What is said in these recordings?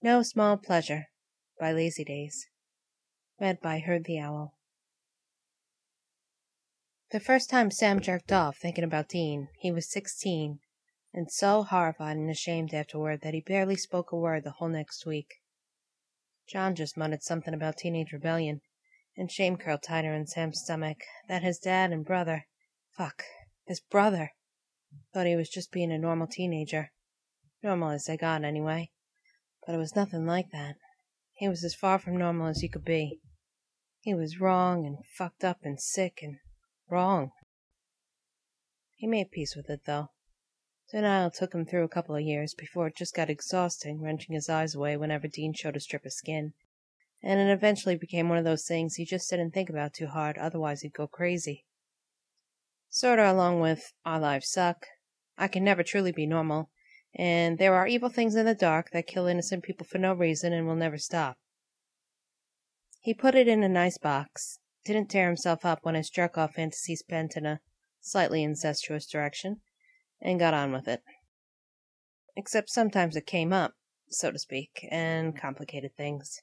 No Small Pleasure by Lazy Days. Read by Herd the Owl. The first time Sam jerked off thinking about Dean, he was 16, and so horrified and ashamed afterward that he barely spoke a word the whole next week. John just muttered something about teenage rebellion, and shame curled tighter in Sam's stomach that his dad and brother, his brother, thought he was just being a normal teenager. Normal as they got, anyway. But it was nothing like that. He was as far from normal as he could be. He was wrong and fucked up and sick and wrong. He made peace with it, though. Denial took him through a couple of years before it just got exhausting, wrenching his eyes away whenever Dean showed a strip of skin. And it eventually became one of those things he just didn't think about too hard, otherwise he'd go crazy. Sorta along with Our Lives Suck, I Can Never Truly Be Normal, and There Are Evil Things in the Dark That Kill Innocent People for No Reason and Will Never Stop. He put it in a nice box, didn't tear himself up when his jerk-off fantasies bent in a slightly incestuous direction, and got on with it. Except sometimes it came up, so to speak, and complicated things.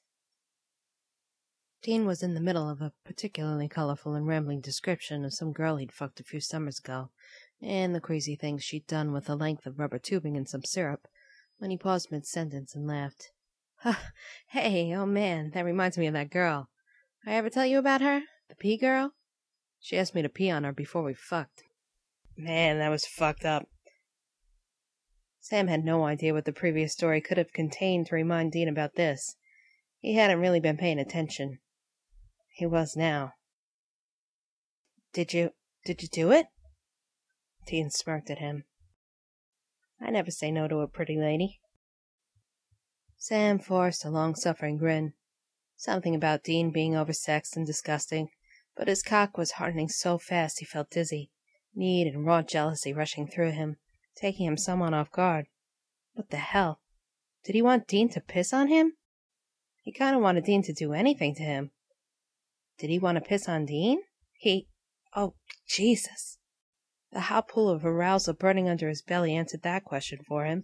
Dean was in the middle of a particularly colorful and rambling description of some girl he'd fucked a few summers ago, and the crazy things she'd done with a length of rubber tubing and some syrup, when he paused mid-sentence and laughed. Hey, oh man, that reminds me of that girl. I ever tell you about her? The pee girl? She asked me to pee on her before we fucked. Man, that was fucked up. Sam had no idea what the previous story could have contained to remind Dean about this. He hadn't really been paying attention. He was now. Did you do it? Dean smirked at him. I never say no to a pretty lady. Sam forced a long-suffering grin. Something about Dean being oversexed and disgusting, but his cock was hardening so fast he felt dizzy, need and raw jealousy rushing through him, taking him somewhat off guard. What the hell? Did he want Dean to piss on him? He kind of wanted Dean to do anything to him. Did he want to piss on Dean? Oh, Jesus. The hot pool of arousal burning under his belly answered that question for him.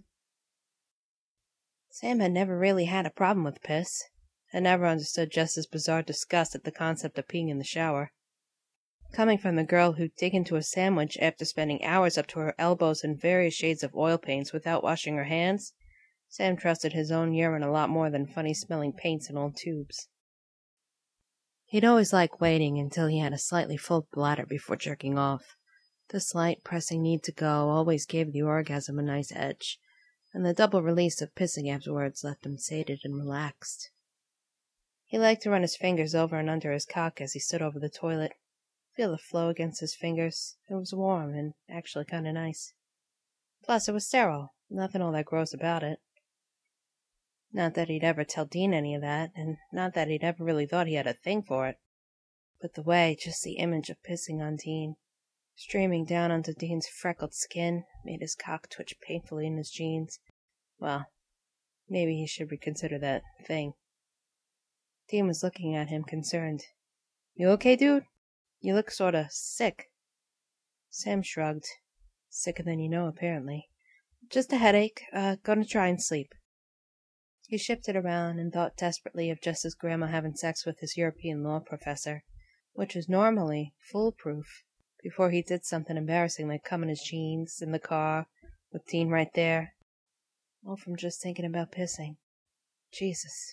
Sam had never really had a problem with piss, had never understood Jess's bizarre disgust at the concept of peeing in the shower. Coming from the girl who'd dig into a sandwich after spending hours up to her elbows in various shades of oil paints without washing her hands, Sam trusted his own urine a lot more than funny-smelling paints in old tubes. He'd always liked waiting until he had a slightly full bladder before jerking off. The slight, pressing need to go always gave the orgasm a nice edge, and the double release of pissing afterwards left him sated and relaxed. He liked to run his fingers over and under his cock as he stood over the toilet, feel the flow against his fingers. It was warm and actually kind of nice. Plus, it was sterile, nothing all that gross about it. Not that he'd ever tell Dean any of that, and not that he'd ever really thought he had a thing for it. But the way just the image of pissing on Dean, streaming down onto Dean's freckled skin, made his cock twitch painfully in his jeans. Well, maybe he should reconsider that thing. Dean was looking at him, concerned. You okay, dude? You look sorta sick. Sam shrugged. Sicker than you know, apparently. Just a headache. Gonna try and sleep. He shifted around and thought desperately of Jess's grandma having sex with his European law professor, which was normally foolproof, before he did something embarrassing like come in his jeans, in the car, with Dean right there. All from just thinking about pissing. Jesus.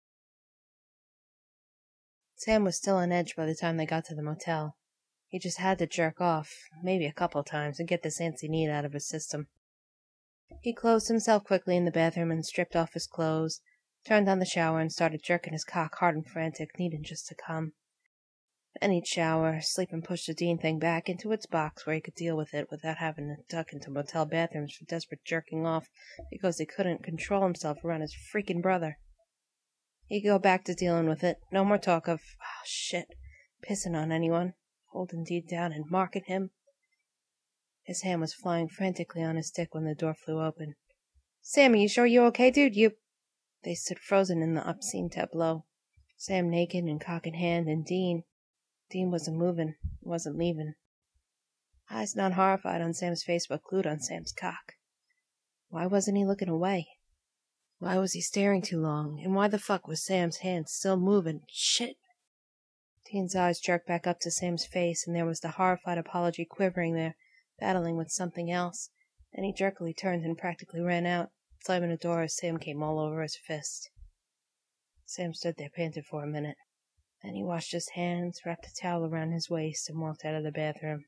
Sam was still on edge by the time they got to the motel. He just had to jerk off, maybe a couple times, and get this antsy need out of his system. He closed himself quickly in the bathroom and stripped off his clothes, turned on the shower and started jerking his cock hard and frantic, needing just to come. Then he'd shower, sleep and push the Dean thing back into its box where he could deal with it without having to duck into motel bathrooms for desperate jerking off because he couldn't control himself around his freaking brother. He'd go back to dealing with it. No more talk of, pissing on anyone, holding Dean down and marking him. His hand was flying frantically on his dick when the door flew open. Sammy, you sure you okay, dude? They stood frozen in the obscene tableau. Sam naked and cock in hand, and Dean wasn't moving, wasn't leaving. Eyes not horrified on Sam's face, but glued on Sam's cock. Why wasn't he looking away? Why was he staring too long? And why the fuck was Sam's hand still moving? Shit! Dean's eyes jerked back up to Sam's face, and there was the horrified apology quivering there, battling with something else. And he jerkily turned and practically ran out, slamming the door as Sam came all over his fist. Sam stood there, panted for a minute. Then he washed his hands, wrapped a towel around his waist, and walked out of the bathroom.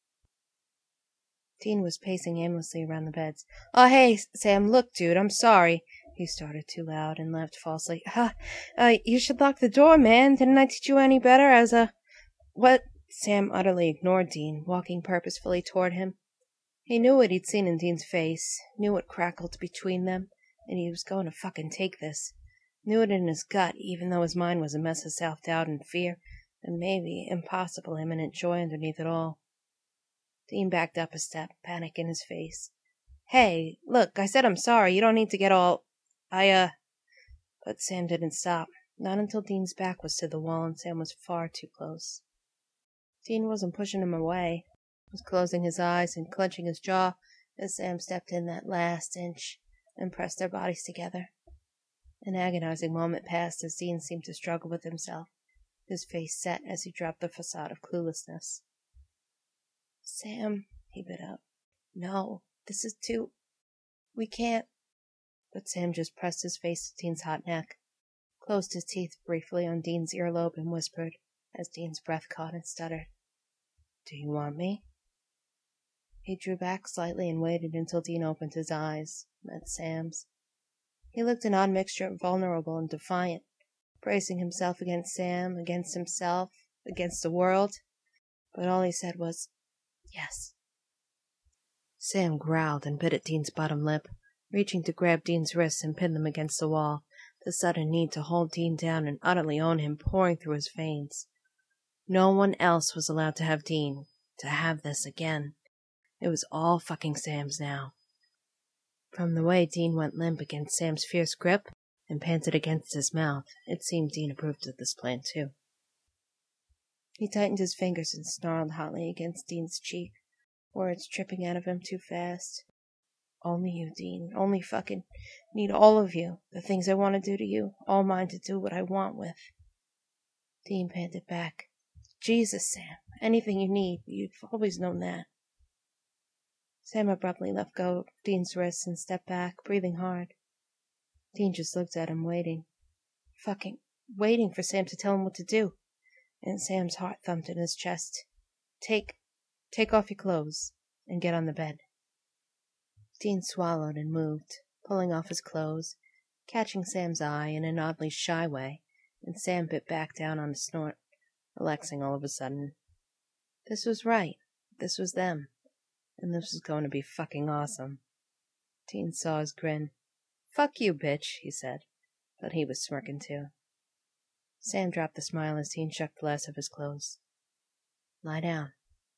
Dean was pacing aimlessly around the beds. "Oh, hey, Sam, look, dude, I'm sorry." He started too loud and laughed falsely. You should lock the door, man. Didn't I teach you any better as a... What? Sam utterly ignored Dean, walking purposefully toward him. He knew what he'd seen in Dean's face, knew what crackled between them, and he was going to fucking take this. Knew it in his gut, even though his mind was a mess of self-doubt and fear, and maybe, impossible, imminent joy underneath it all. Dean backed up a step, panic in his face. "Hey, look, I said I'm sorry. You don't need to get all... But Sam didn't stop. Not until Dean's back was to the wall and Sam was far too close. Dean wasn't pushing him away. He was closing his eyes and clenching his jaw as Sam stepped in that last inch and pressed their bodies together. An agonizing moment passed as Dean seemed to struggle with himself, his face set as he dropped the facade of cluelessness. "Sam," he bit out. "No, this is too... We can't..." But Sam just pressed his face to Dean's hot neck, closed his teeth briefly on Dean's earlobe, and whispered, as Dean's breath caught and stuttered, "Do you want me?" He drew back slightly and waited until Dean opened his eyes, met Sam's. He looked an odd mixture of vulnerable and defiant, bracing himself against Sam, against himself, against the world. But all he said was, "Yes." Sam growled and bit at Dean's bottom lip, reaching to grab Dean's wrists and pin them against the wall, the sudden need to hold Dean down and utterly own him pouring through his veins. No one else was allowed to have Dean, to have this again. It was all fucking Sam's now. From the way Dean went limp against Sam's fierce grip and panted against his mouth, it seemed Dean approved of this plan too. He tightened his fingers and snarled hotly against Dean's cheek, words tripping out of him too fast. "Only you, Dean. Only fucking need all of you. The things I want to do to you, all mine to do what I want with." Dean panted back. "Jesus, Sam. Anything you need. You've always known that." Sam abruptly let go of Dean's wrists and stepped back, breathing hard. Dean just looked at him, waiting. Fucking waiting for Sam to tell him what to do. And Sam's heart thumped in his chest. Take off your clothes and get on the bed." Dean swallowed and moved, pulling off his clothes, catching Sam's eye in an oddly shy way, and Sam bit back down on a snort, relaxing all of a sudden. This was right. This was them. And this was going to be fucking awesome. Dean saw his grin. "Fuck you, bitch," he said, but he was smirking too. Sam dropped the smile as Dean shook the last of his clothes. "Lie down."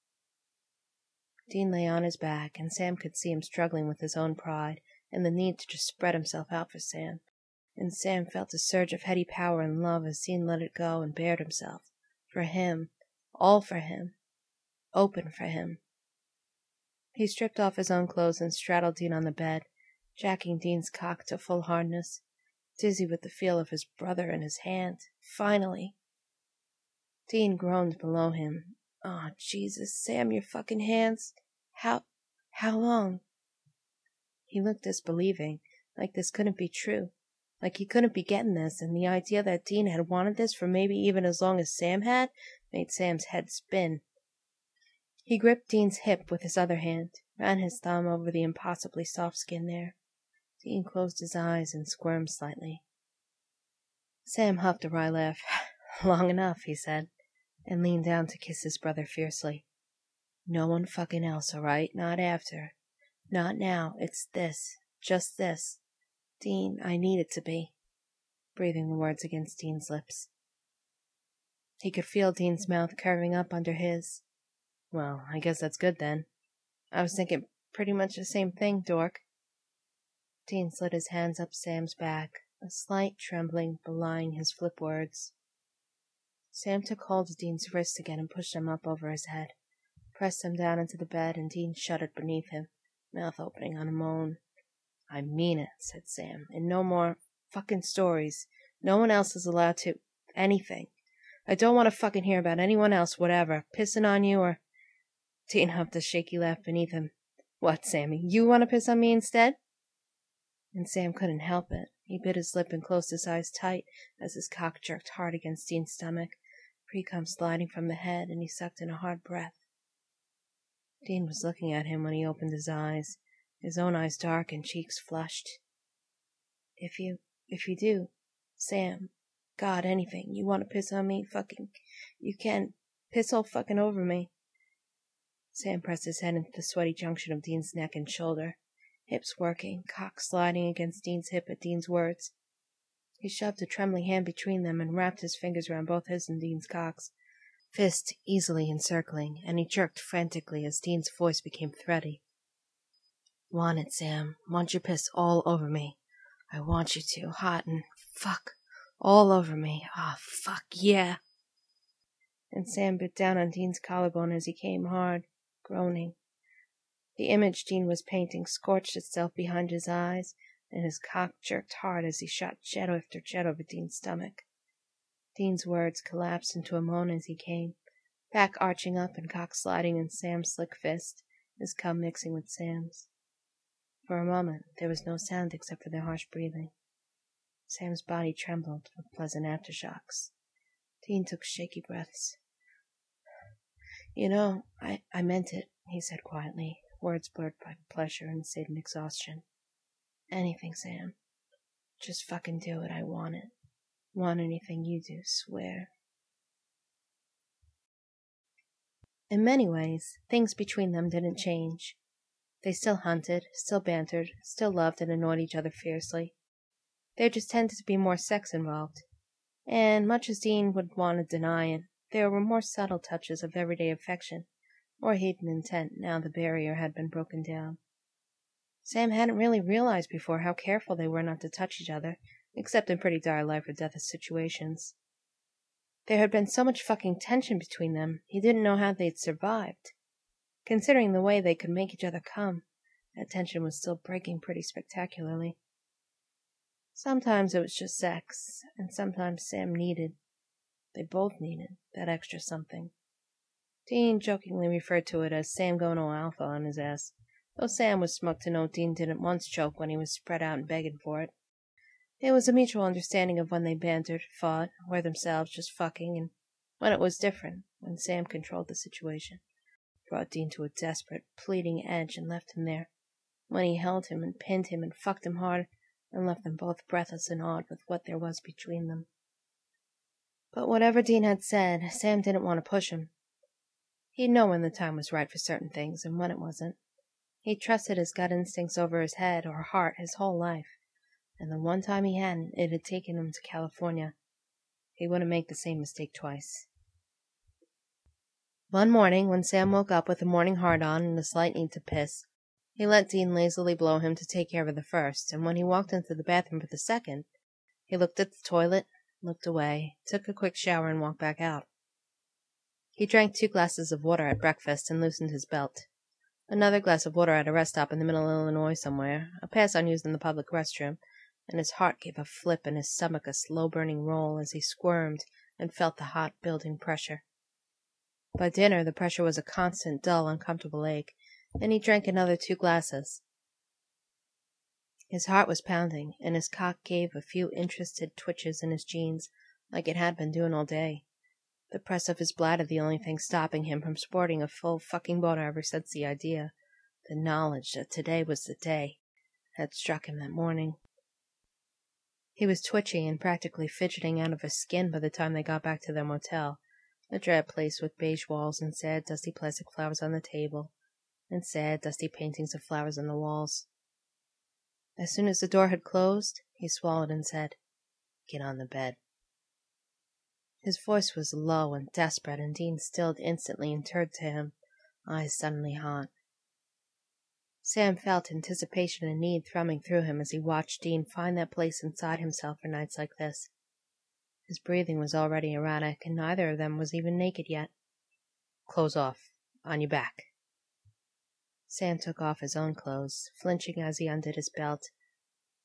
Dean lay on his back, and Sam could see him struggling with his own pride and the need to just spread himself out for Sam. And Sam felt a surge of heady power and love as Dean let it go and bared himself. For him. All for him. Open for him. He stripped off his own clothes and straddled Dean on the bed, jacking Dean's cock to full hardness, dizzy with the feel of his brother in his hand. Finally! Dean groaned below him. "Oh, Jesus, Sam, your fucking hands! How long?" He looked disbelieving, like this couldn't be true, like he couldn't be getting this, and the idea that Dean had wanted this for maybe even as long as Sam had made Sam's head spin. He gripped Dean's hip with his other hand, ran his thumb over the impossibly soft skin there. Dean closed his eyes and squirmed slightly. Sam huffed a wry laugh. "Long enough," he said, and leaned down to kiss his brother fiercely. "No one fucking else, all right? Not after. Not now. It's this. Just this. Dean, I need it to be." Breathing the words against Dean's lips. He could feel Dean's mouth curving up under his. "Well, I guess that's good then. I was thinking pretty much the same thing, dork." Dean slid his hands up Sam's back, a slight trembling belying his flip words. Sam took hold of Dean's wrist again and pushed him up over his head, pressed him down into the bed, and Dean shuddered beneath him, mouth opening on a moan. I mean it, said Sam, and no more fucking stories. No one else is allowed to anything. I don't want to fucking hear about anyone else, whatever, pissing on you or... Dean huffed a shaky laugh beneath him. What, Sammy, you want to piss on me instead? And Sam couldn't help it. He bit his lip and closed his eyes tight as his cock jerked hard against Dean's stomach, pre-cum sliding from the head, and he sucked in a hard breath. Dean was looking at him when he opened his eyes, his own eyes dark and cheeks flushed. If you do, Sam, God, anything, you want to piss on me, fucking, you can, piss all fucking over me. Sam pressed his head into the sweaty junction of Dean's neck and shoulder, hips working, cock sliding against Dean's hip at Dean's words. He shoved a trembling hand between them and wrapped his fingers around both his and Dean's cocks, fist easily encircling, and he jerked frantically as Dean's voice became thready. Want it, Sam. Want your piss all over me. I want you to, hot and fuck, all over me. Ah, fuck, yeah. And Sam bit down on Dean's collarbone as he came hard, groaning. The image Dean was painting scorched itself behind his eyes, and his cock jerked hard as he shot jet after jet over Dean's stomach. Dean's words collapsed into a moan as he came, back arching up and cock sliding in Sam's slick fist, his cum mixing with Sam's. For a moment there was no sound except for their harsh breathing. Sam's body trembled with pleasant aftershocks. Dean took shaky breaths. You know, I meant it, he said quietly, words blurred by pleasure and sudden exhaustion. Anything, Sam. Just fucking do it. I want it. Want anything you do, swear. In many ways, things between them didn't change. They still hunted, still bantered, still loved and annoyed each other fiercely. There just tended to be more sex involved. And, much as Dean would want to deny it, there were more subtle touches of everyday affection, more hidden intent now the barrier had been broken down. Sam hadn't really realized before how careful they were not to touch each other, except in pretty dire life-or-death situations. There had been so much fucking tension between them, he didn't know how they'd survived. Considering the way they could make each other come, that tension was still breaking pretty spectacularly. Sometimes it was just sex, and sometimes Sam needed, they both needed, that extra something. Dean jokingly referred to it as Sam going all alpha on his ass, though Sam was smug to know Dean didn't once choke when he was spread out and begging for it. It was a mutual understanding of when they bantered, fought, were themselves just fucking, and when it was different, when Sam controlled the situation, brought Dean to a desperate, pleading edge and left him there, when he held him and pinned him and fucked him hard and left them both breathless and awed with what there was between them. But whatever Dean had said, Sam didn't want to push him. He'd know when the time was right for certain things and when it wasn't. He'd trusted his gut instincts over his head or heart his whole life, and the one time he hadn't, it had taken him to California. He wouldn't make the same mistake twice. One morning, when Sam woke up with a morning hard-on and a slight need to piss, he let Dean lazily blow him to take care of the first, and when he walked into the bathroom for the second, he looked at the toilet, looked away, took a quick shower, and walked back out. He drank 2 glasses of water at breakfast and loosened his belt. Another glass of water at a rest stop in the middle of Illinois somewhere, a pass unused in the public restroom, and his heart gave a flip and his stomach a slow-burning roll as he squirmed and felt the hot, building pressure. By dinner, the pressure was a constant, dull, uncomfortable ache, and he drank another 2 glasses. His heart was pounding, and his cock gave a few interested twitches in his jeans, like it had been doing all day. The press of his bladder the only thing stopping him from sporting a full fucking boner ever since the idea, the knowledge that today was the day, had struck him that morning. He was twitchy and practically fidgeting out of his skin by the time they got back to their motel, a drab place with beige walls and sad, dusty plastic flowers on the table, and sad, dusty paintings of flowers on the walls. As soon as the door had closed, he swallowed and said, "Get on the bed." His voice was low and desperate, and Dean stilled instantly and turned to him, eyes suddenly hot. Sam felt anticipation and need thrumming through him as he watched Dean find that place inside himself for nights like this. His breathing was already erratic, and neither of them was even naked yet. "Clothes off. On your back." Sam took off his own clothes, flinching as he undid his belt,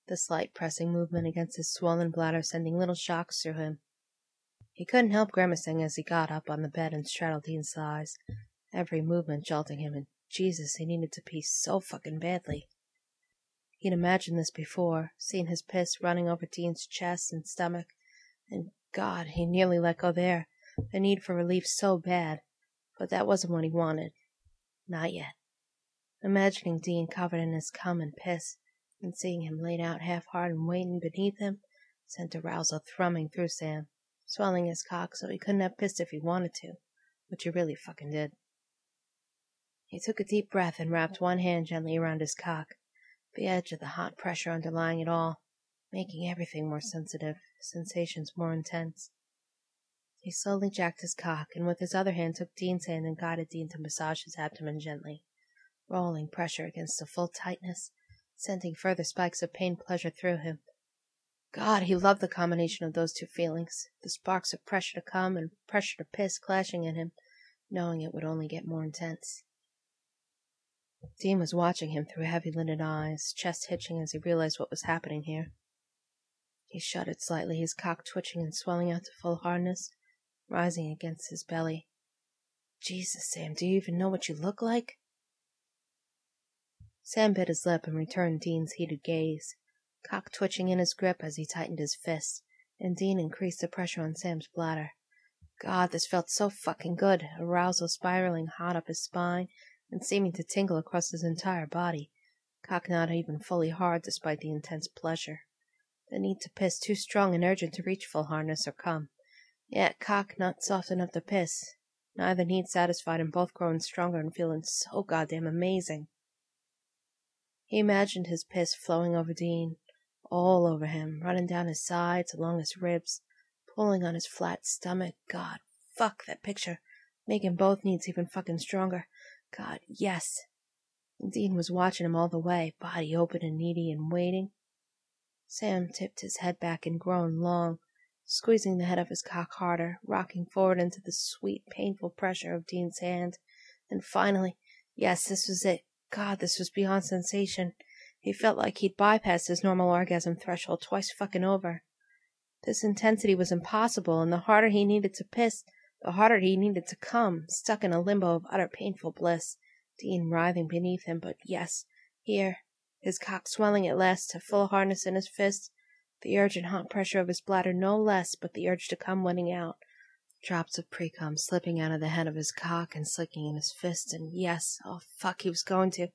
the slight pressing movement against his swollen bladder sending little shocks through him. He couldn't help grimacing as he got up on the bed and straddled Dean's thighs, every movement jolting him, and Jesus, he needed to pee so fucking badly. He'd imagined this before, seen his piss running over Dean's chest and stomach, and God, he nearly let go there, the need for relief so bad, but that wasn't what he wanted. Not yet. Imagining Dean covered in his cum and piss, and seeing him laid out half-hard and waiting beneath him, sent arousal thrumming through Sam, swelling his cock so he couldn't have pissed if he wanted to, which he really fucking did. He took a deep breath and wrapped one hand gently around his cock, the edge of the hot pressure underlying it all, making everything more sensitive, sensations more intense. He slowly jacked his cock, and with his other hand took Dean's hand and guided Dean to massage his abdomen gently, rolling pressure against the full tightness, sending further spikes of pain pleasure through him. God, he loved the combination of those two feelings, the sparks of pressure to come and pressure to piss clashing in him, knowing it would only get more intense. Dean was watching him through heavy-lidded eyes, chest hitching as he realized what was happening here. He shuddered slightly, his cock twitching and swelling out to full hardness, rising against his belly. Jesus, Sam, do you even know what you look like? Sam bit his lip and returned Dean's heated gaze, cock twitching in his grip as he tightened his fist, and Dean increased the pressure on Sam's bladder. God, this felt so fucking good, arousal spiraling hot up his spine and seeming to tingle across his entire body, cock not even fully hard despite the intense pleasure. The need to piss too strong and urgent to reach full hardness or come. Yet cock not soft enough to piss. Neither need satisfied and both growing stronger and feeling so goddamn amazing. He imagined his piss flowing over Dean, all over him, running down his sides, along his ribs, pulling on his flat stomach. God, fuck that picture, making both needs even fucking stronger. God, yes. And Dean was watching him all the way, body open and needy and waiting. Sam tipped his head back and groaned long, squeezing the head of his cock harder, rocking forward into the sweet, painful pressure of Dean's hand. And finally, yes, this was it. God, this was beyond sensation. He felt like he'd bypassed his normal orgasm threshold twice fucking over. This intensity was impossible, and the harder he needed to piss, the harder he needed to come, stuck in a limbo of utter painful bliss, Dean writhing beneath him, but yes, here, his cock swelling at last to full hardness in his fist, the urgent hot pressure of his bladder no less, but the urge to come winning out, drops of pre-cum slipping out of the head of his cock and slicking in his fist, and yes, oh fuck, he was going to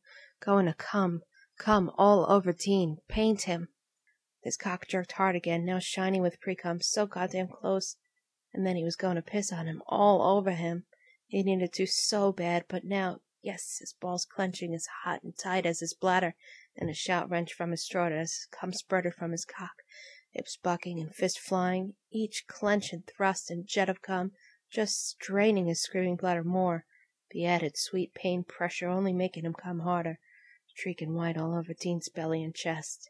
come all over Dean, paint him. His cock jerked hard again, now shiny with pre-cum, so goddamn close, and then he was going to piss on him, all over him. He needed to so bad, but now, yes, his balls clenching as hot and tight as his bladder, and a shout wrenched from his throat as his cum spurted from his cock, hips bucking and fist flying, each clench and thrust and jet of cum, just straining his screaming bladder more, the added sweet pain pressure only making him come harder, streaking white all over Dean's belly and chest.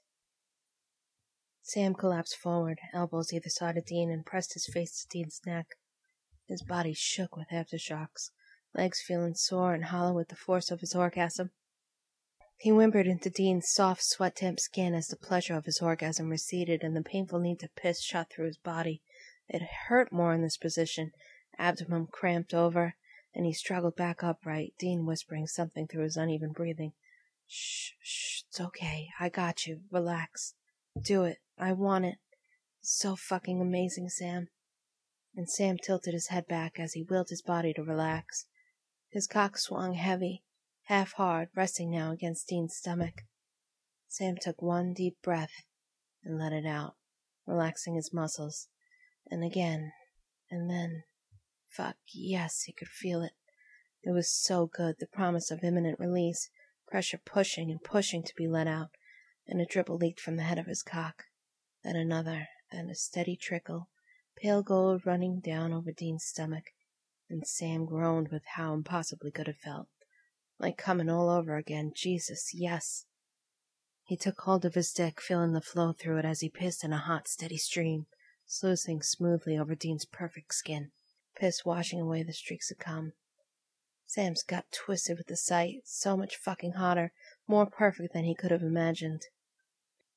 Sam collapsed forward, elbows either side of Dean, and pressed his face to Dean's neck. His body shook with aftershocks, legs feeling sore and hollow with the force of his orgasm. He whimpered into Dean's soft, sweat-damp skin as the pleasure of his orgasm receded and the painful need to piss shot through his body. It hurt more in this position, abdomen cramped over, and he struggled back upright, Dean whispering something through his uneven breathing. Shh, it's okay. I got you. Relax. Do it. I want it. It's so fucking amazing, Sam. And Sam tilted his head back as he willed his body to relax. His cock swung heavy, half hard, resting now against Dean's stomach. Sam took one deep breath and let it out, relaxing his muscles. And again, and then, fuck, yes, he could feel it. It was so good, the promise of imminent release, pressure pushing and pushing to be let out, and a dribble leaked from the head of his cock. Then another, then a steady trickle, pale gold running down over Dean's stomach, and Sam groaned with how impossibly good it felt. Like coming all over again. Jesus, yes. He took hold of his dick, feeling the flow through it as he pissed in a hot, steady stream, sluicing smoothly over Dean's perfect skin, piss washing away the streaks of cum. Sam's gut twisted with the sight, so much fucking hotter, more perfect than he could have imagined.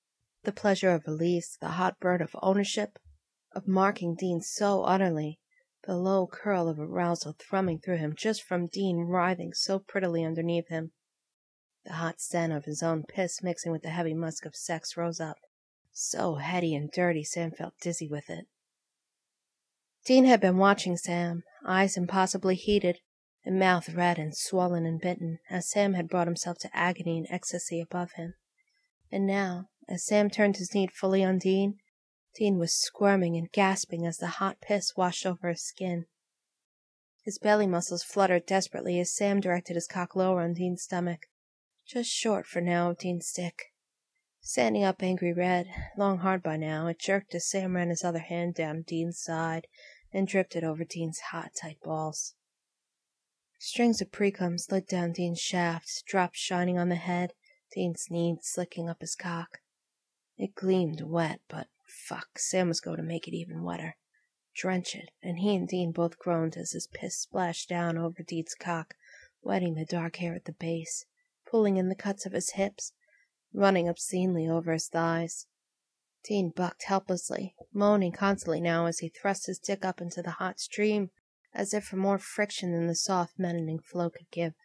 The pleasure of release, the hot burn of ownership, of marking Dean so utterly, the low curl of arousal thrumming through him just from Dean writhing so prettily underneath him. The hot scent of his own piss mixing with the heavy musk of sex rose up, so heady and dirty Sam felt dizzy with it. Dean had been watching Sam, eyes impossibly heated, and mouth red and swollen and bitten, as Sam had brought himself to agony and ecstasy above him. And now, as Sam turned his need fully on Dean was squirming and gasping as the hot piss washed over his skin. His belly muscles fluttered desperately as Sam directed his cock lower on Dean's stomach, just short for now of Dean's dick. Standing up angry red, long hard by now, it jerked as Sam ran his other hand down Dean's side and dripped it over Dean's hot, tight balls. Strings of precum slid down Dean's shaft, drops shining on the head, Dean's knees slicking up his cock. It gleamed wet, but fuck, Sam was going to make it even wetter. Drench it, and he and Dean both groaned as his piss splashed down over Dean's cock, wetting the dark hair at the base, pulling in the cuts of his hips, running obscenely over his thighs. Dean bucked helplessly, moaning constantly now as he thrust his dick up into the hot stream, as if for more friction than the soft, maddening flow could give.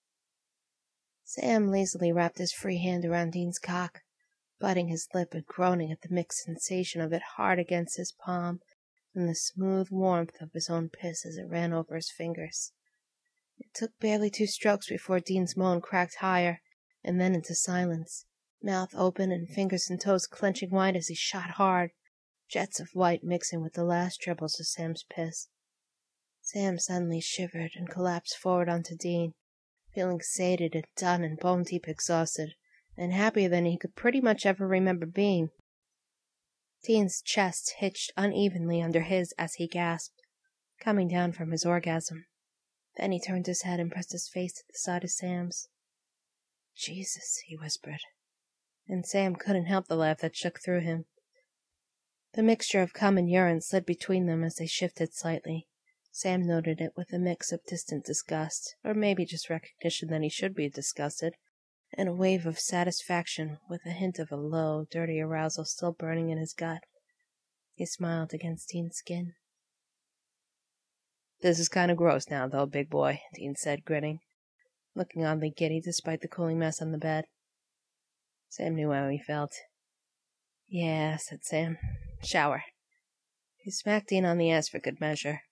Sam lazily wrapped his free hand around Dean's cock, biting his lip and groaning at the mixed sensation of it hard against his palm and the smooth warmth of his own piss as it ran over his fingers. It took barely 2 strokes before Dean's moan cracked higher, and then into silence, mouth open and fingers and toes clenching wide as he shot hard, jets of white mixing with the last dribbles of Sam's piss. Sam suddenly shivered and collapsed forward onto Dean, feeling sated and done and bone-deep exhausted, and happier than he could pretty much ever remember being. Dean's chest hitched unevenly under his as he gasped, coming down from his orgasm. Then he turned his head and pressed his face to the side of Sam's. "Jesus," he whispered, and Sam couldn't help the laugh that shook through him. The mixture of cum and urine slid between them as they shifted slightly. Sam noted it with a mix of distant disgust, or maybe just recognition that he should be disgusted, and a wave of satisfaction with a hint of a low, dirty arousal still burning in his gut. He smiled against Dean's skin. "This is kind of gross now, though, big boy," Dean said, grinning, looking oddly giddy despite the cooling mess on the bed. Sam knew how he felt. "Yeah," said Sam. "Shower." He smacked Dean on the ass for good measure.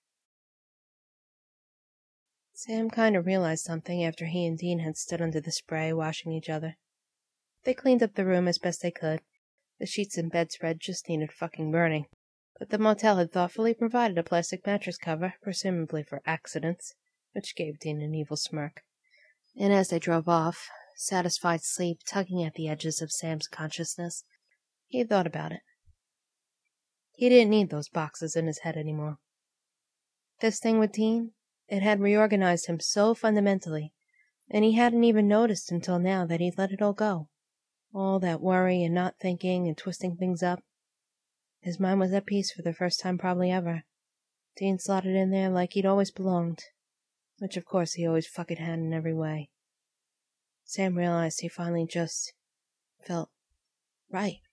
Sam kind of realized something after he and Dean had stood under the spray, washing each other. They cleaned up the room as best they could. The sheets and bedspread just needed fucking burning, but the motel had thoughtfully provided a plastic mattress cover, presumably for accidents, which gave Dean an evil smirk. And as they drove off, satisfied sleep tugging at the edges of Sam's consciousness, he thought about it. He didn't need those boxes in his head anymore. This thing with Dean, it had reorganized him so fundamentally, and he hadn't even noticed until now that he'd let it all go. All that worry and not thinking and twisting things up. His mind was at peace for the first time probably ever. Dean slotted in there like he'd always belonged, which of course he always fucking had in every way. Sam realized he finally just felt right.